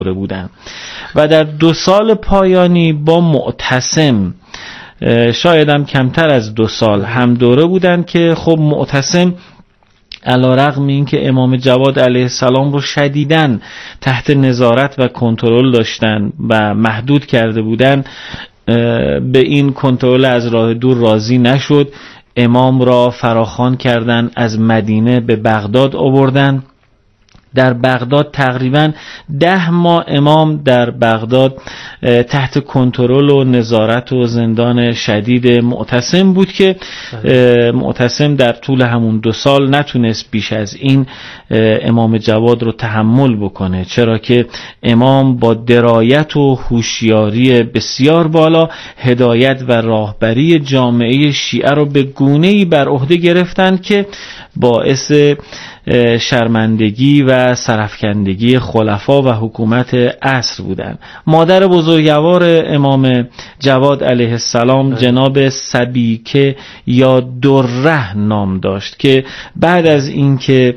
بودن و در 2 سال پایانی با معتصم شایدم کمتر از 2 سال هم دوره بودن که خب معتصم علیرغم این که امام جواد علیه السلام رو شدیداً تحت نظارت و کنترل داشتن و محدود کرده بودن، به این کنترل از راه دور راضی نشد. امام را فراخوان کردن، از مدینه به بغداد آوردن. در بغداد تقریباً 10 ماه امام در بغداد تحت کنترل و نظارت و زندان شدید معتصم بود که معتصم در طول همون 2 سال نتونست بیش از این امام جواد رو تحمل بکنه، چرا که امام با درایت و هوشیاری بسیار بالا هدایت و راهبری جامعه شیعه رو به گونه‌ای بر عهده گرفتن که باعث شرمندگی و سرفکندگی خلفا و حکومت عصر بودند. مادر بزرگوار امام جواد علیه السلام جناب سبیکه یا دره نام داشت که بعد از اینکه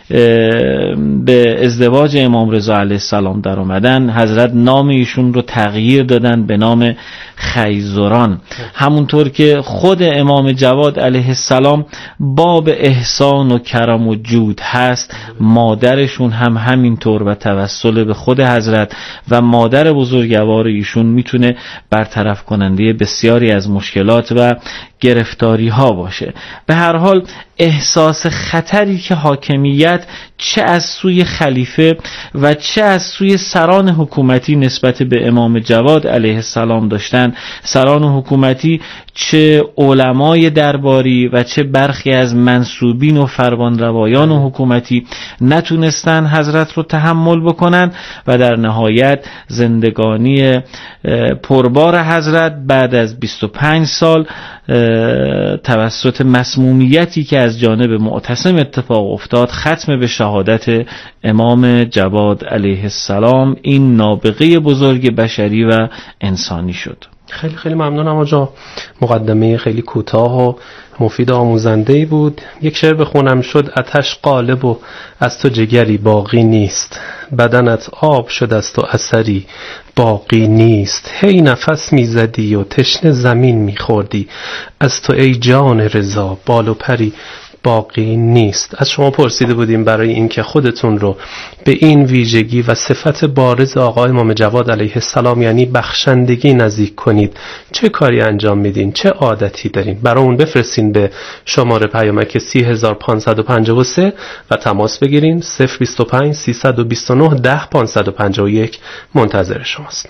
به ازدواج امام رضا علیه السلام در آمدن، حضرت نام ایشون رو تغییر دادن به نام خیزران، همونطور که خود امام جواد علیه السلام باب احسان و کرم و جود هست، مادرشون هم همینطور و توسل به خود حضرت و مادر بزرگوار ایشون میتونه برطرف کننده بسیاری از مشکلات و گرفتاری ها باشه. به هر حال احساس خطری که حاکمیت چه از سوی خلیفه و چه از سوی سران حکومتی نسبت به امام جواد علیه السلام داشتن، سران حکومتی چه علمای درباری و چه برخی از منصوبین و فرمانروایان حکومتی نتونستن حضرت رو تحمل بکنن و در نهایت زندگانی پربار حضرت بعد از 25 سال توسط مسمومیتی که از جانب معتصم اتفاق افتاد ختم به شهادت امام جواد علیه السلام، این نابغه بزرگ بشری و انسانی شد. خیلی خیلی ممنونم آقا، مقدمه خیلی کوتاه و مفید آموزنده‌ای بود. یک شعر بخونم: شد آتش غالب و از تو جگری باقی نیست، بدنت آب شد از تو اثری باقی نیست، هی نفس میزدی و تشنه زمین میخوردی، از تو ای جان رضا بال و پری باقی نیست. از شما پرسیده بودیم برای اینکه خودتون رو به این ویژگی و صفت بارز آقا امام جواد علیه السلام یعنی بخشندگی نزدیک کنید، چه کاری انجام میدین، چه عادتی دارین؟ برای اون بفرستین به شماره پیامک 30553 و تماس بگیرین. 025 329 10551 منتظر شماست.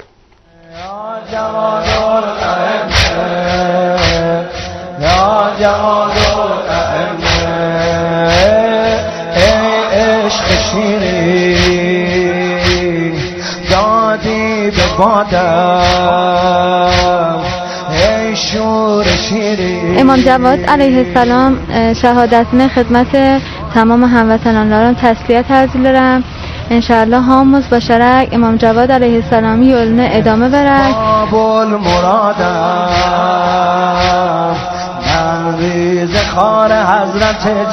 دادی به بادم ای شور شیرین. امام جواد علیه السلام شهادتنامه خدمت تمام هموطنان را تسلیت عرض دارم. انشاءالله هموز باشرک امام جواد علیه السلامی علم ادامه برک. بابل مرادم من ریز خار حضرت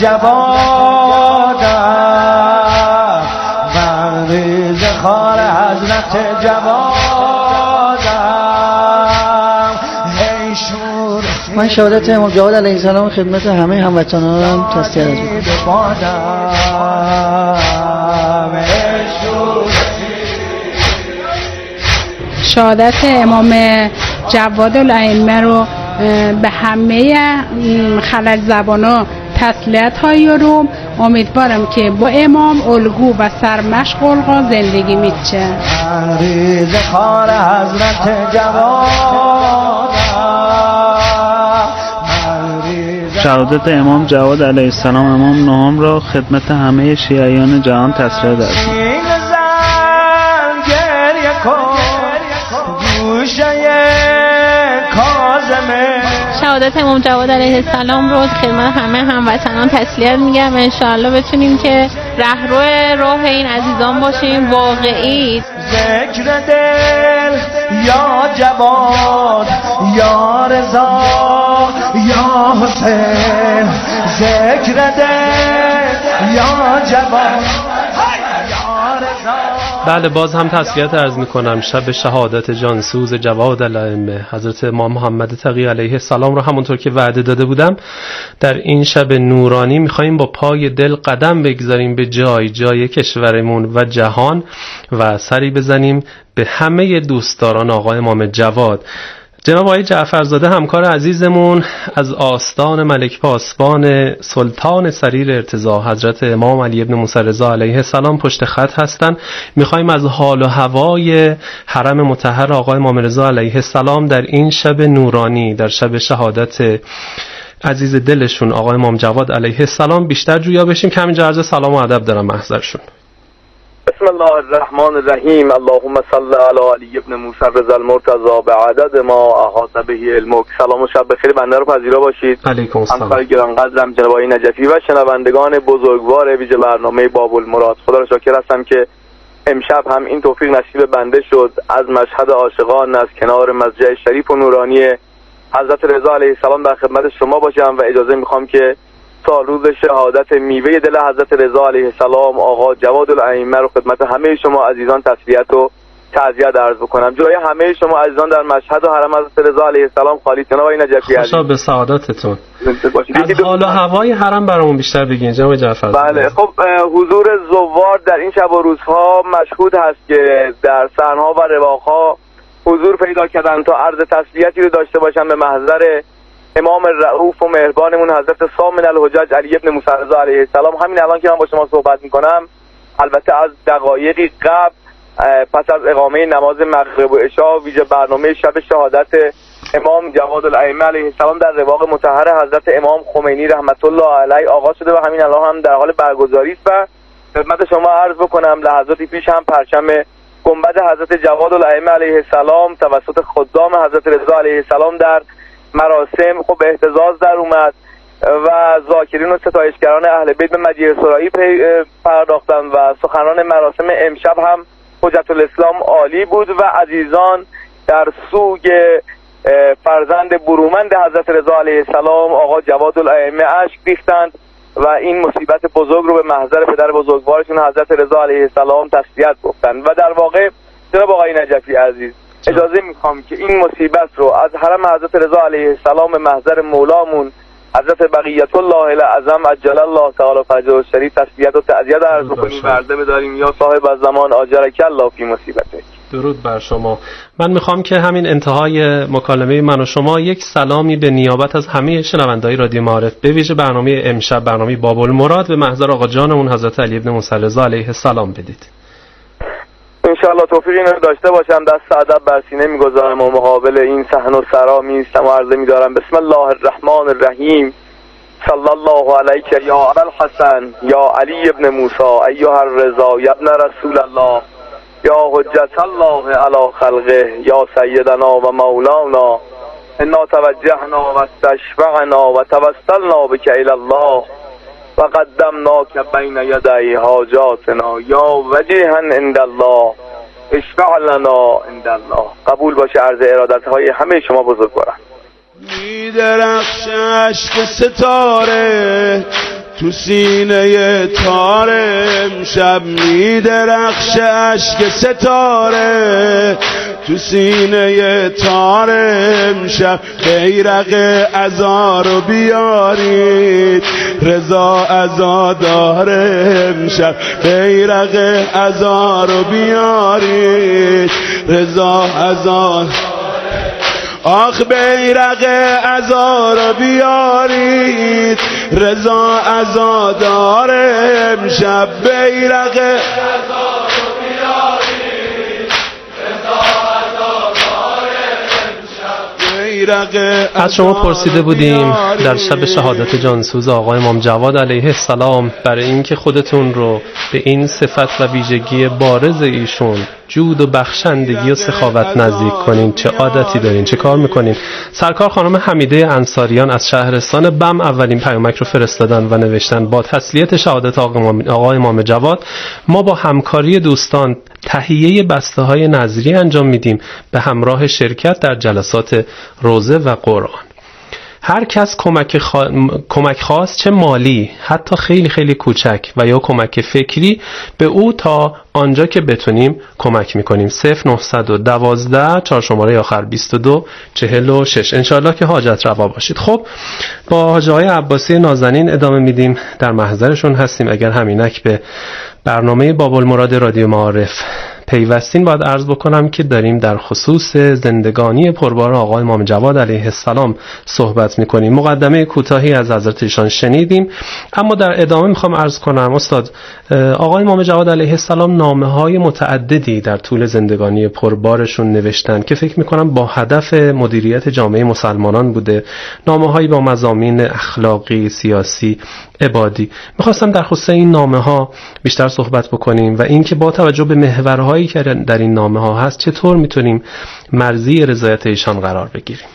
جوادم، من ریز خار حضرت جوادم، هی شور. من شهادت امام جواد علیه السلام خدمت همه هموطنان تسلیت عرض می‌کنم. شهادت امام جواد الائمه رو به همه خلج زبانا تسلیت های رو امیدوارم که با امام الگو و سرمشق القا زندگی میشه. ریز خار حضرت جواد. شهادت امام جواد علیه السلام امام نهم را خدمت همه شیعیان جهان تسلیت عرض می‌کنم. شهادت امام جواد علیه السلام رو خدمت همه هموطنان تسلیت میگم و انشاءالله بتونیم که رهرو راه این عزیزان باشیم. واقعی ذکر دل یا جواد یا رضا یا حسین، ذکر دل یا جواد یا رضا بله، باز هم تسلیت عرض میکنم. شب شهادت جانسوز جواد الائمه حضرت امام محمد تقی علیه السلام رو همونطور که وعده داده بودم در این شب نورانی میخواییم با پای دل قدم بگذاریم به جای کشورمون و جهان و سری بزنیم به همه دوستداران آقای امام جواد. جناب آقای جعفرزاده همکار عزیزمون از آستان ملک پاسبان سلطان سریر ارتضا حضرت امام علی بن موسی رضا علیه السلام پشت خط هستن. میخوایم از حال و هوای حرم مطهر آقای امام رضا علیه السلام در این شب نورانی، در شب شهادت عزیز دلشون آقای امام جواد علیه السلام بیشتر جویا بشیم که همینجا عرض سلام و ادب دارم محضرشون. بسم الله الرحمن الرحیم. اللهم صل علی علی ابن موسی رضا المرتضی بعدد ما احاط به علمک. سلام و شب بخیر بنده رو پذیرا باشید. علیکم السلام. همکار گرانقدرم جناب آقای نجفی و شنوندگان بزرگوار ویژه برنامه باب المراد، خدا رو شاکر هستم که امشب هم این توفیق نصیب بنده شد از مشهد عاشقان، از کنار مسجد شریف و نورانی حضرت رضا علیه السلام در خدمت شما باشم و اجازه میخوام که تا روز شهادت میوه دل حضرت رضا علیه السلام آقا جواد الائمه رو خدمت همه شما عزیزان تسلیت و تعزیت عرض بکنم. جای همه شما عزیزان در مشهد و حرم حضرت رضا علیه السلام خالی. جناب آقای نجفی خوشا به سعادتتون. از حال و هوای حرم برامون بیشتر بگین جناب جعفر. بله، خب حضور زوار در این شب و روزها مشهود هست که در صحنه‌ها و رواق‌ها حضور پیدا کردن تا عرض تسلیتی رو داشته باشن به محضر امام رؤوف و مهربانمون حضرت ثامن الحجج علی ابن موسی رضا علیه السلام. همین الان که من با شما صحبت میکنم، البته از دقایقی قبل پس از اقامه نماز مغرب و عشا ویژه برنامه شب شهادت امام جواد الائمه علیه السلام در رواق مطهر حضرت امام خمینی رحمت الله علیه آغاز شده و همین الان هم در حال برگزاری است و خدمت شما عرض بکنم لحظاتی پیش هم پرچم گنبد حضرت جواد الائمه علیه السلام توسط خدام حضرت رضا علیه السلام در مراسم خب اهتزاز در اومد و ذاکرین و ستایشگران اهل بیت به مجیع سرایی پرداختن و سخنان مراسم امشب هم حجت الاسلام عالی بود و عزیزان در سوگ فرزند برومند حضرت رضا علیه السلام آقا جواد الائمه اشک ریختند و این مصیبت بزرگ رو به محضر پدر بزرگوارشون حضرت رضا علیه السلام تسلیت گفتند و در واقع جناب آقای نجفی عزیز اجازه میخوام که این مصیبت رو از حرم حضرت رضا علیه السلام به محضر مولامون حضرت بقیت الله الاعظم عجل الله تعالی فرجه الشریف تسلیت و تعزیت عرض بکنیم و عرضه بداریم یا صاحب الزمان آجرک الله فی مصیبتک. درود بر شما. من میخوام که همین انتهای مکالمه من و شما یک سلامی به نیابت از همه شنونده‌های رادیو معارف به ویژه برنامه امشب، برنامه باب المراد، به محضر آقا جانمون حضرت علی بن موسی رضا علیه السلام بدید. انشاءالله توفیق اینو داشته باشم. دست ادب بر سینه میگذارم و مقابل این صحن و سرا میستم و عرضه میدارم بسم الله الرحمن الرحیم. صلی الله علیک یا ابا الحسن یا علی ابن موسی ایها الرضا یا ابن رسول الله یا حجت الله علی خلقه یا سیدنا و مولانا انا توجهنا و استشفعنا و توسلنا بک الی الله و قدمناک بین یدی حاجاتنا یا وجیها عند الله اشفع لنا عند الله. قبول باشه عرض ارادت های همه شما بزرگواران. میدرخش عشق ستاره تو سینه تاره امشب، میدرخش عشق ستاره تو سینه تاره امشب، بیرق عزا رو بیارید رضا عزاداره امشب، بیرق عزا رو بیارید رضا عزا. آخ بیرق عزا رو بیارید رضا عزادار امشب، بیرق عزا رو بیارید رضا عزادار امشب، بیرق. از شما پرسیده بودیم در شب شهادت جانسوز آقای امام جواد علیه السلام برای اینکه خودتون رو به این صفت و ویژگی بارز ایشون جود و بخشندگی و سخاوت نزدیک کنین چه عادتی دارین، چه کار میکنین؟ سرکار خانم حمیده انصاریان از شهرستان بم اولین پیامک رو فرستادن و نوشتن با تسلیت شهادت آقای امام جواد ما با همکاری دوستان تهیه بسته های نظری انجام میدیم به همراه شرکت در جلسات روزه و قرآن. هر کس کمک خواست، چه مالی، حتی خیلی خیلی کوچک و یا کمک فکری، به او تا آنجا که بتونیم کمک میکنیم. 0912 4 شماره آخر 22 46. انشاءالله که حاجت روا باشید. خب با حاجی های عباسی نازنین ادامه میدیم، در محضرشون هستیم. اگر همینک به برنامه باب المراد رادیو معارف پیوستین، باید عرض بکنم که داریم در خصوص زندگانی پربار آقای امام جواد علیه السلام صحبت میکنیم. مقدمه کوتاهی از حضرت ایشان شنیدیم، اما در ادامه میخوام عرض کنم استاد، آقای امام جواد علیه السلام نامه‌های متعددی در طول زندگانی پربارشون نوشتن که فکر میکنم با هدف مدیریت جامعه مسلمانان بوده. نامه‌هایی با مضامین اخلاقی، سیاسی، عبادی. میخواستم در خصوص این نامه‌ها بیشتر صحبت بکنیم و اینکه با توجه به محورهایی که در این نامه‌ها هست چطور میتونیم مرضی رضایت ایشان قرار بگیریم.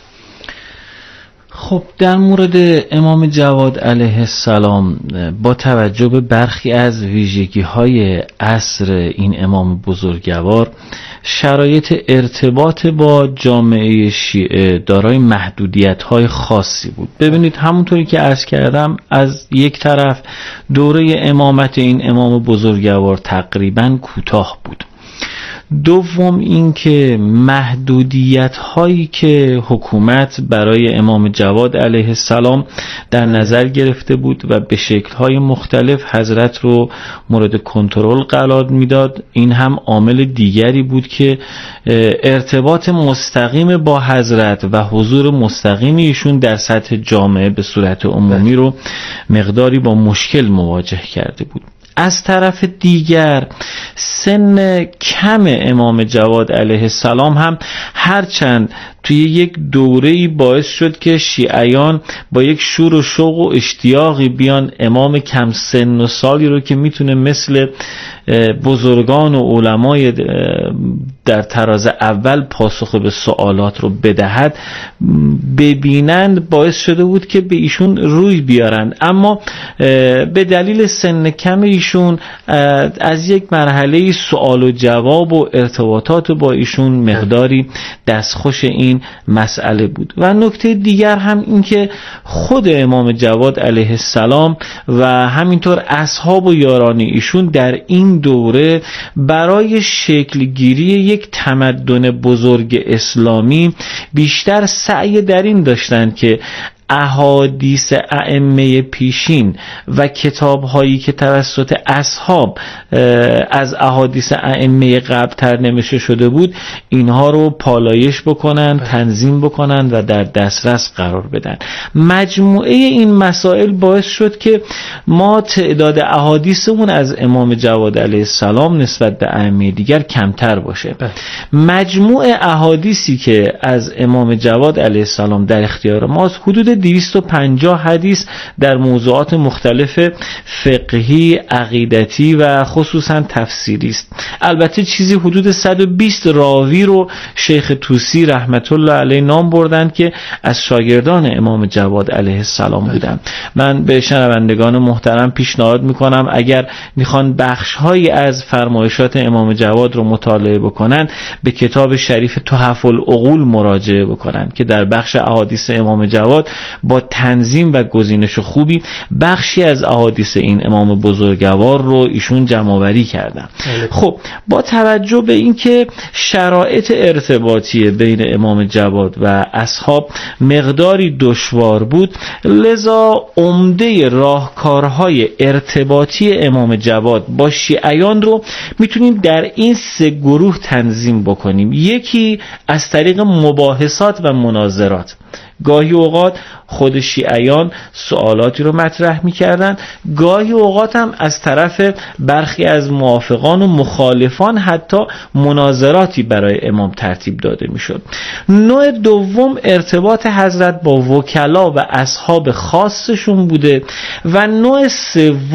خب در مورد امام جواد علیه السلام، با توجه به برخی از ویژگی‌های عصر این امام بزرگوار، شرایط ارتباط با جامعه شیعه دارای محدودیت‌های خاصی بود. ببینید همونطوری که عرض کردم، از یک طرف دوره امامت این امام بزرگوار تقریباً کوتاه بود. دوم اینکه محدودیت هایی که حکومت برای امام جواد علیه السلام در نظر گرفته بود و به شکل های مختلف حضرت رو مورد کنترل قرار میداد، این هم عامل دیگری بود که ارتباط مستقیم با حضرت و حضور مستقیم ایشون در سطح جامعه به صورت عمومی رو مقداری با مشکل مواجه کرده بود. از طرف دیگر سن کم امام جواد علیه السلام هم هرچند توی یک دوره‌ای باعث شد که شیعیان با یک شور و شوق و اشتیاقی بیان امام کم سن و سالی رو که میتونه مثل بزرگان و علمای در تراز اول پاسخ به سوالات رو بدهد ببینند، باعث شده بود که به ایشون روی بیارند. اما به دلیل سن کم ایشون از یک مرحله سوال و جواب و ارتباطات با ایشون مقداری دستخوش این مسئله بود. و نکته دیگر هم این که خود امام جواد علیه السلام و همینطور اصحاب و یاران ایشون در این دوره برای شکل گیری یک تمدن بزرگ اسلامی بیشتر سعی در این داشتند که احادیث ائمه پیشین و کتاب‌هایی که توسط اصحاب از احادیث ائمه قبل‌تر نوشته شده بود، اینها رو پالایش بکنن، تنظیم بکنن و در دسترس قرار بدن. مجموعه این مسائل باعث شد که ما تعداد احادیثمون از امام جواد علیه السلام نسبت به ائمه دیگر کمتر باشه. مجموع احادیثی که از امام جواد علیه السلام در اختیار ماست حدود 250 حدیث در موضوعات مختلف فقهی، عقیدتی و خصوصا تفسیری است. البته چیزی حدود 120 راوی رو شیخ طوسی رحمت الله علیه نام بردند که از شاگردان امام جواد علیه السلام بودند. من به شنوندگان محترم پیشنهاد میکنم اگر میخوان بخش‌هایی از فرمایشات امام جواد رو مطالعه بکنن، به کتاب شریف تحف العقول مراجعه بکنن که در بخش احادیث امام جواد با تنظیم و گزینش خوبی بخشی از احادیث این امام بزرگوار رو ایشون جمع‌آوری کردن. خب با توجه به اینکه شرایط ارتباطی بین امام جواد و اصحاب مقداری دشوار بود، لذا عمده راهکارهای ارتباطی امام جواد با شیعیان رو میتونیم در این سه گروه تنظیم بکنیم. یکی از طریق مباحثات و مناظرات. گاهی اوقات خود شیعیان سوالاتی رو مطرح می‌کردن، گاهی اوقات هم از طرف برخی از موافقان و مخالفان حتی مناظراتی برای امام ترتیب داده می‌شد. نوع دوم ارتباط حضرت با وکلا و اصحاب خاصشون بوده و نوع سوم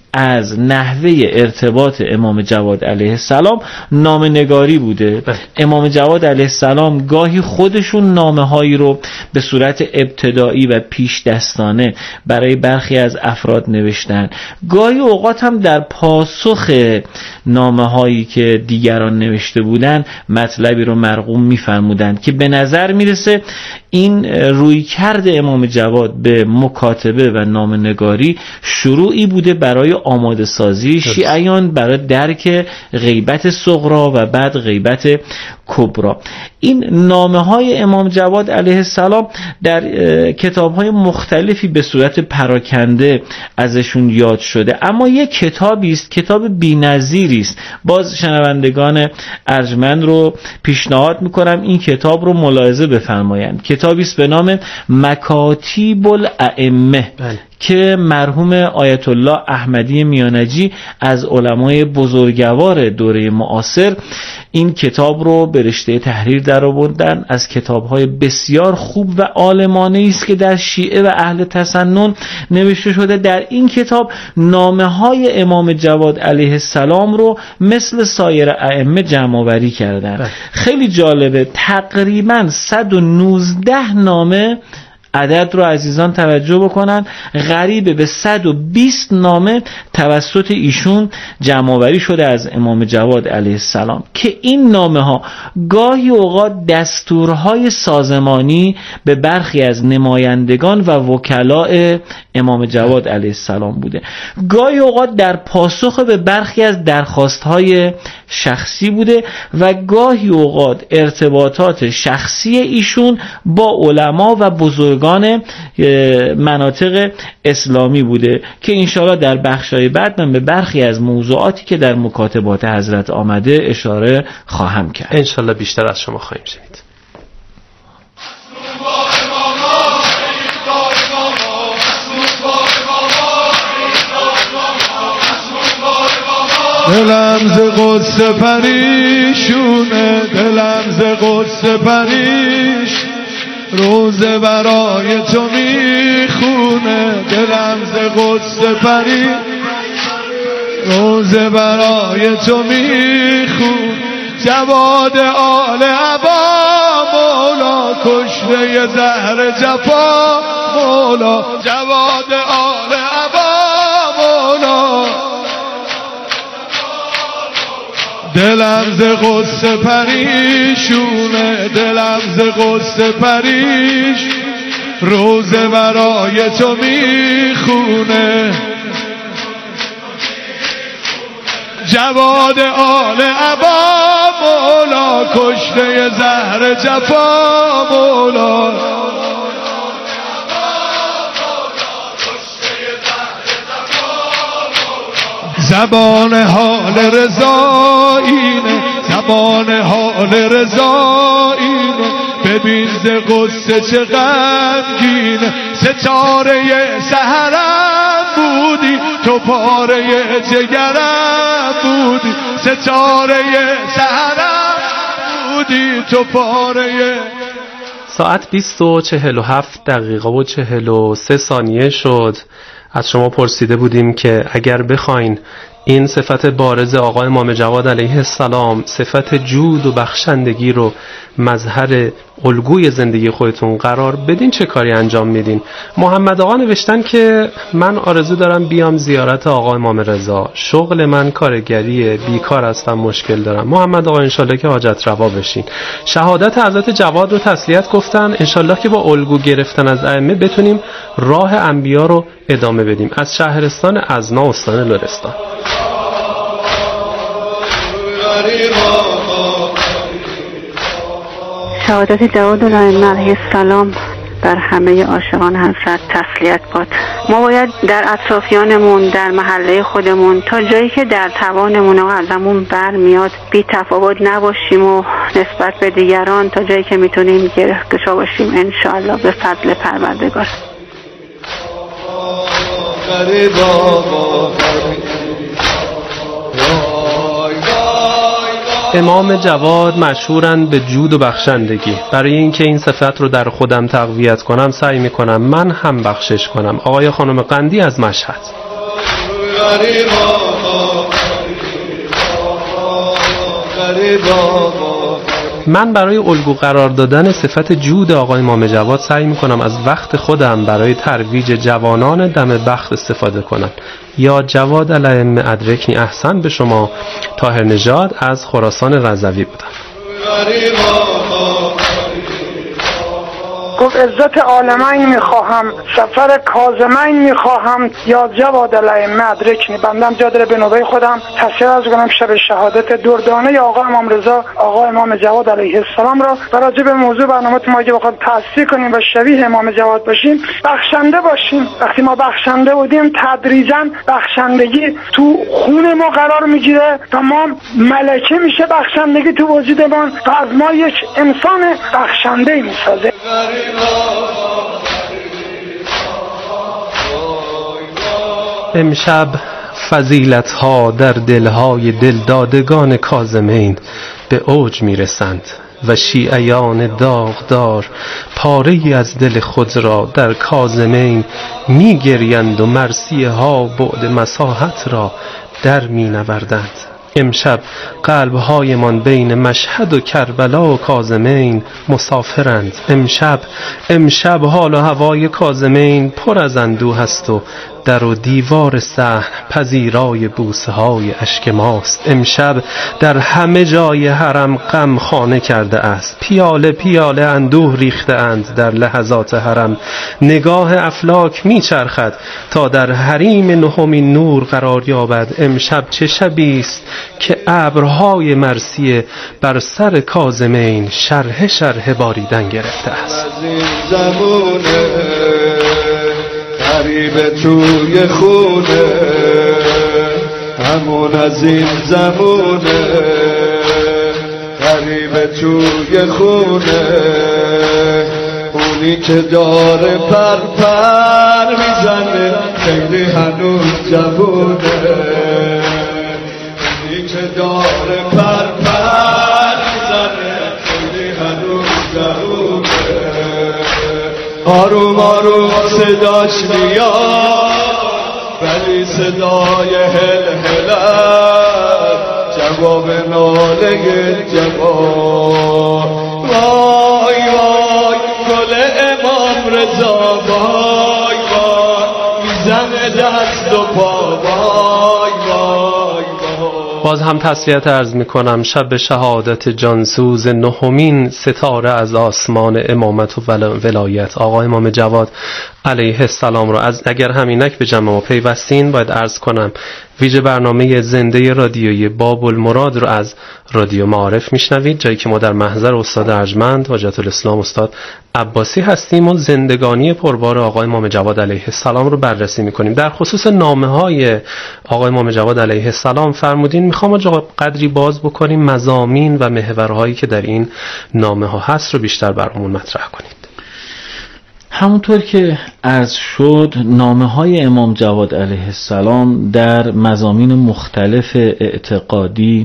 از نحوه ارتباط امام جواد علیه السلام نامه نگاری بوده. امام جواد علیه السلام گاهی خودشون نامه هایی رو به صورت ابتدایی و پیش دستانه برای برخی از افراد نوشتن، گاهی اوقات هم در پاسخ نامه هایی که دیگران نوشته بودن مطلبی رو مرقوم می‌فرمودن که به نظر میرسه این رویکرد امام جواد به مکاتبه و نامه نگاری شروعی بوده برای آماده سازی شیعیان برای درک غیبت صغرا و بعد غیبت کبرا. این نامه های امام جواد علیه السلام در کتاب های مختلفی به صورت پراکنده ازشون یاد شده، اما یک کتابی است، کتاب بی‌نظیری است. باز شنوندگان ارجمند رو پیشنهاد میکنم این کتاب رو ملاحظه بفرمایند. کتابی است به نام مکاتیب الائمه که مرحوم آیت الله احمدی میانجی از علمای بزرگوار دوره معاصر این کتاب رو به رشته تحریر درآوردن. از کتاب‌های بسیار خوب و عالمانه است که در شیعه و اهل تسنن نوشته شده. در این کتاب نامه‌های امام جواد علیه السلام رو مثل سایر ائمه جمع‌آوری کردن. خیلی جالبه، تقریباً 119 نامه، عدد رو عزیزان توجه بکنن، غریبه به 120 نامه توسط ایشون جمع‌آوری شده از امام جواد علیه السلام که این نامه ها گاهی اوقات دستورهای سازمانی به برخی از نمایندگان و وکلاء امام جواد علیه السلام بوده، گاهی اوقات در پاسخ به برخی از درخواستهای شخصی بوده و گاهی اوقات ارتباطات شخصی ایشون با علما و بزرگان مناطق اسلامی بوده که انشاءالله در بخشای بعد من به برخی از موضوعاتی که در مکاتبات حضرت آمده اشاره خواهم کرد. انشاءالله بیشتر از شما خواهیم شنید. دلم ز قصه پریشونه، دلم ز قصه پریش، روزه برای تو میخونه. دلم ز قصه پریش، روزه برای تو میخونه. جواد آل عبا مولا، کشته زهر جفا مولا. جواد آل عبا مولا، دلم ز قصه پریشونه، دلم ز قصه پریش، روزه برای تو میخونه. جواد آل عبا مولا، کشته زهر جفا مولا. زبان حال رضا اینه، زبان حال رضا اینه، ببین ز قصه چه غمگینه. ستاره سحرم بودی تو، پاره جگرم بودی. ستاره سحرم بودی تو، پاره. ساعت 20:47 شد. از شما پرسیده بودیم که اگر بخواین این صفت بارز آقای امام جواد علیه السلام، صفت جود و بخشندگی رو مظهر الگوی زندگی خودتون قرار بدین چه کاری انجام میدین؟ محمد آقا نوشتن که من آرزو دارم بیام زیارت آقا امام رضا، شغل من کارگریه، بیکار هستم، مشکل دارم. محمد آقا انشالله که حاجت روا بشین. شهادت حضرت جواد رو تسلیت گفتن، انشالله که با الگو گرفتن از ائمه بتونیم راه انبیا رو ادامه بدیم. از شهرستان ازنا استان لرستان. شهادت جواد الائمه علیه السلام بر همه عاشقان حضرت تسلیت باد. ما باید در اطرافیانمون، در محله خودمون، تا جایی که در توانمون و ازمون برمیاد بی تفاوت نباشیم و نسبت به دیگران تا جایی که میتونیم گره‌گشا باشیم انشاءالله به فضل پروردگار. امام جواد مشهورند به جود و بخشندگی. برای اینکه این صفت رو در خودم تقویت کنم سعی میکنم من هم بخشش کنم. آقای خانم قندی از مشهد. من برای الگو قرار دادن صفت جود آقای امام جواد سعی میکنم از وقت خودم برای ترویج جوانان دم بخت استفاده کنم. یا جواد الائمه ادرکنی احسن به شما، طاهر نژاد از خراسان رضوی بودم. گفت عزت عالمین میخواهم، سفر کاظمین میخواهم، یا جواد الائمه ادرکنی. بندم جا داره به نوبه خودم تصحیح از کنم شب شهادت دردانه یا آقا امام رضا آقا امام جواد علیه السلام را و راجع به موضوع برنامه ما که بخواد تأسیس کنیم و شبیه امام جواد باشیم، بخشنده باشیم. وقتی ما بخشنده بودیم تدریجاً بخشندگی تو خون ما قرار میگیره و ما ملکه میشه بخشندگی تو وجودمان و از ما یک انسان بخشنده میسازه. امشب فضیلت‌ها در دلهای دلدادگان کاظمین به اوج میرسند و شیعیان داغدار پاره‌ای از دل خود را در کاظمین میگریند و مرثیه ها بعد مساحت را در مینوردند. امشب قلب‌هایمان بین مشهد و کربلا و کاظمین مسافرند. امشب حال و هوای کاظمین پر از اندوه است و در و دیوار صحن پذیرای بوسه های اشک ماست. امشب در همه جای حرم غم خانه کرده است. پیاله پیاله اندوه ریخته اند در لحظات حرم. نگاه افلاک میچرخد تا در حریم نهمین نور قرار یابد. امشب چه شبی است که ابرهای مرثیه بر سر کاظمین شرح شرح باریدن گرفته است. غریب توی خونه همون از این زمونه، غریب توی خونه اونی که داره پر میزنه خیلی هنوز جوونه، اونی که داره پر میزنه خیلی هنوز جوونه. آروم آروم صداش میاد ولی صدای هلهلت جواب ناله جواب. وای وای گل امام رضا، وای وای میزنه دست و پا، وای وای. باز هم تسلیت عرض میکنم. شب شهادت جانسوز نهمین ستاره از آسمان امامت و ولایت آقا امام جواد علیه السلام را اگر همینک به جمع ما پیوستین باید عرض کنم ویژه برنامه زنده رادیویی باب المراد رو از رادیو معارف میشنوید، جایی که ما در محضر استاد ارجمند حجت الاسلام استاد عباسی هستیم و زندگانی پربار آقای امام جواد علیه السلام رو بررسی میکنیم. در خصوص نامه‌های آقای امام جواد علیه السلام فرمودین میخوام آقا قدری باز بکنیم مضامین و محورهایی که در این نامه‌ها هست رو بیشتر برامون مطرح کنید. همونطور که عرض شد نامه‌های امام جواد علیه السلام در مضامین مختلف اعتقادی،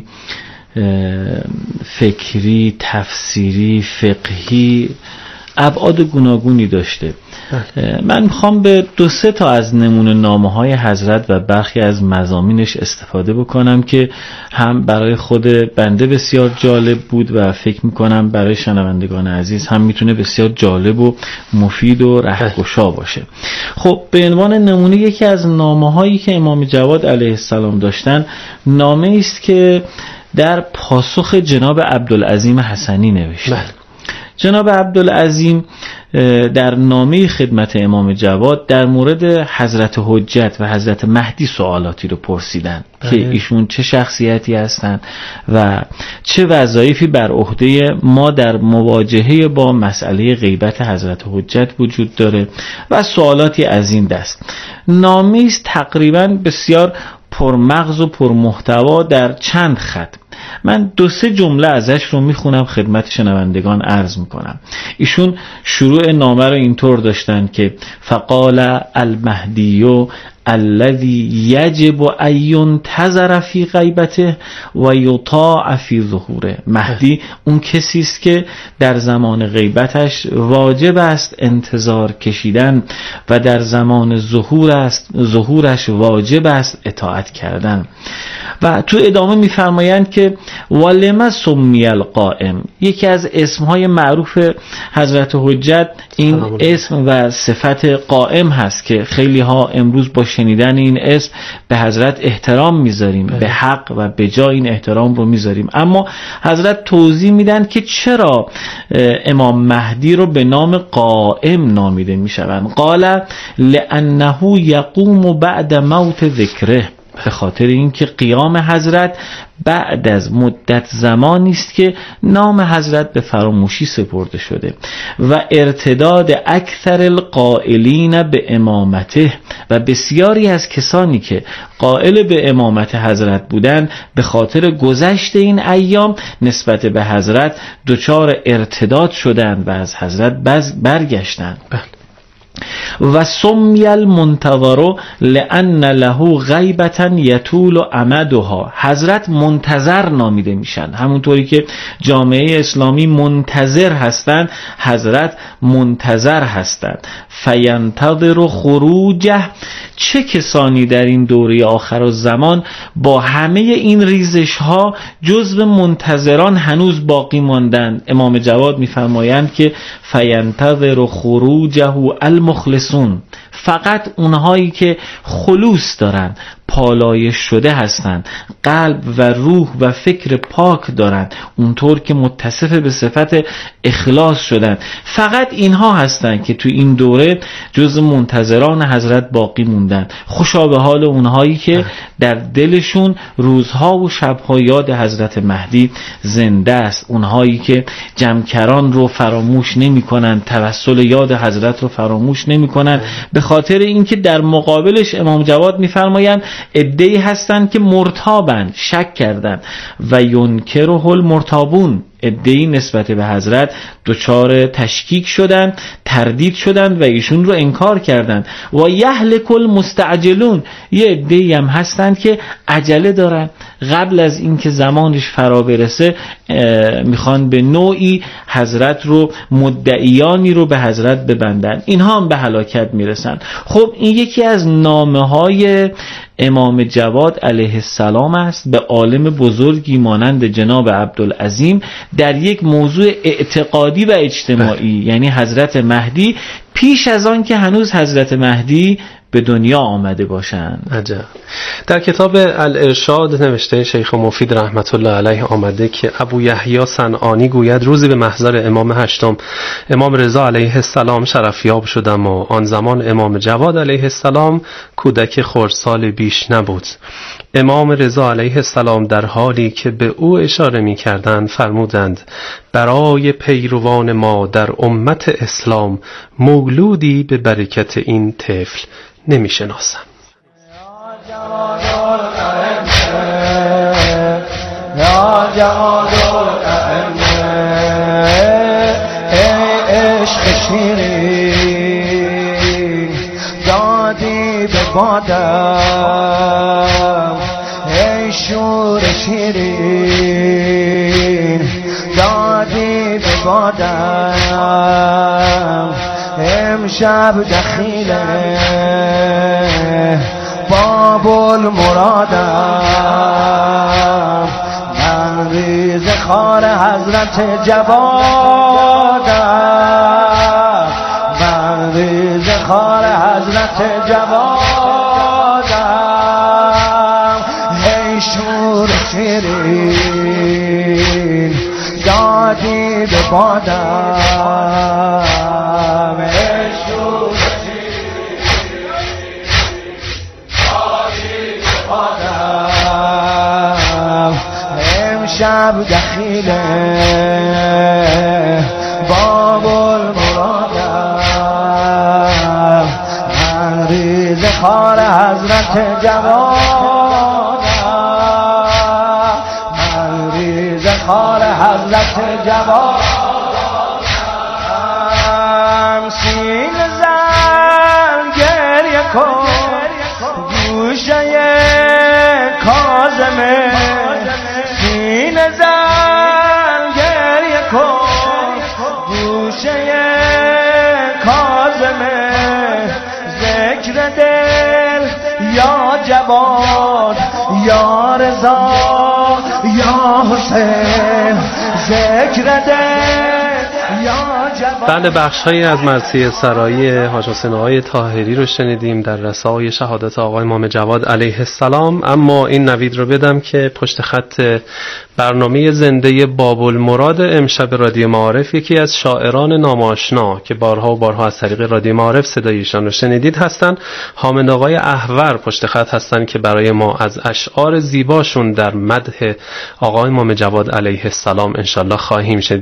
فکری، تفسیری، فقهی ابعاد گوناگونی داشته. من میخوام به 2-3 تا از نمونه نامه‌های حضرت و برخی از مضامینش استفاده بکنم که هم برای خود بنده بسیار جالب بود و فکر میکنم برای شنوندگان عزیز هم میتونه بسیار جالب و مفید و رهگشا باشه. خب به عنوان نمونه یکی از نامه‌هایی که امام جواد علیه السلام داشتن نامه است که در پاسخ جناب عبدالعظیم حسنی نوشته. جناب عبدالعظیم در نامه خدمت امام جواد در مورد حضرت حجت و حضرت مهدی سوالاتی رو پرسیدن که ایشون چه شخصیتی هستند و چه وظایفی بر عهده ما در مواجهه با مسئله غیبت حضرت حجت وجود داره و سوالاتی از این دست. نامه است تقریبا بسیار پرمغز و پرمحتوا در چند خط. من 2-3 جمله ازش رو میخونم خدمت شنوندگان عرض میکنم. ایشون شروع نامه رو اینطور داشتن که فقال المهدی الذي يجب ان ينتظر في غیبته و یطاع في ظهوره. مهدی اون کسی است که در زمان غیبتش واجب است انتظار کشیدن و در زمان ظهورش واجب است اطاعت کردن. و تو ادامه میفرمایند که ولما سمی القائم، یکی از اسمهای معروف حضرت حجت این اسم و صفت قائم هست که خیلی ها امروز با شنیدن این اسم به حضرت احترام میذاریم، به حق و به جا این احترام رو میذاریم. اما حضرت توضیح میدن که چرا امام مهدی رو به نام قائم نامیده میشوند. قال لانه یقوم بعد موت ذکره، به خاطر اینکه قیام حضرت بعد از مدت زمانی است که نام حضرت به فراموشی سپرده شده و ارتداد اکثر القائلین به امامته، و بسیاری از کسانی که قائل به امامت حضرت بودند به خاطر گذشت این ایام نسبت به حضرت دچار ارتداد شدند و از حضرت برگشتند. و سمی المنتظر لان له غیبتا یطول امدها، حضرت منتظر نامیده میشن، همونطوری که جامعه اسلامی منتظر هستند حضرت منتظر هستند. فینتظر خروجه، چه کسانی در این دوره آخر الزمان با همه این ریزش ها جزو منتظران هنوز باقی ماندند. امام جواد میفرمایند که فینتظر خروجه المخلصون، فقط اونهایی که خلوص دارن، پالایش شده هستند، قلب و روح و فکر پاک دارند، اونطور که متصف به صفت اخلاص شدند، فقط اینها هستند که تو این دوره جز منتظران حضرت باقی موندن. خوشا به حال اونهایی که در دلشون روزها و شبها یاد حضرت مهدی زنده است، اونهایی که جمکران رو فراموش نمی کنند، توسل یاد حضرت رو فراموش نمی کنند، به خاطر اینکه در مقابلش امام جواد میفرمایند عده‌ای هستند که مرتابند، شک کردند، و ینکره المرتابون، عده‌ای نسبت به حضرت دچار تشکیک شدند، تردید شدند و ایشون رو انکار کردند. و یهلک المستعجلون، یه عده‌ای هم هستند که عجله دارن، قبل از اینکه زمانش فرا برسه میخوان به نوعی حضرت رو، مدعیانی رو به حضرت ببندن، اینها هم به هلاکت میرسن. خب این یکی از نامه‌های امام جواد علیه السلام است به عالم بزرگی مانند جناب عبدالعظیم در یک موضوع اعتقادی و اجتماعی، یعنی حضرت مهدی، پیش از آن که هنوز حضرت مهدی به دنیا آمده باشند. عجب. در کتاب الارشاد نوشته شیخ مفید رحمت الله علیه آمده که ابو یحیی صنعانی گوید روزی به محضر امام هشتم امام رضا علیه السلام شرفیاب شدم و آن زمان امام جواد علیه السلام کودک خردسال بیش نبود. امام رضا علیه السلام در حالی که به او اشاره می کردند فرمودند برای پیروان ما در امت اسلام مولودی به برکت این طفل نمی شناسم. یا جواد الائمه ای عشق شیرین دادی به بادم، ای شور شیرین دادی به بادم، امشب دخیله باب المرادم، من ریز خار حضرت جوادم، من ریز خار حضرت جوادم، ای شور شیرین دادی به بادم، ای شور شب دخیله باب المرادم، من ریز خار حضرت جوادم، من افتخار حضرت جواد سینه زن گریه کن گوشه کاظمه سینه زن گریه کن گوشه کاظمه ذکر دل یا جواد یا رضا یا حسین ذکر دل بله، بخش‌هایی از مرثیه سرایی حاج حسین آقای طاهری رو شنیدیم در رسای شهادت آقای امام جواد علیه السلام. اما این نوید رو بدم که پشت خط برنامه زنده باب المراد امشب رادیو معارف یکی از شاعران ناماشنا که بارها و بارها از طریق رادیو معارف صدای ایشان رو شنیدید هستن، حامد آقای احور پشت خط هستن که برای ما از اشعار زیباشون در مدح آقای امام جواد علیه السلام انشالله خواهیم شنید.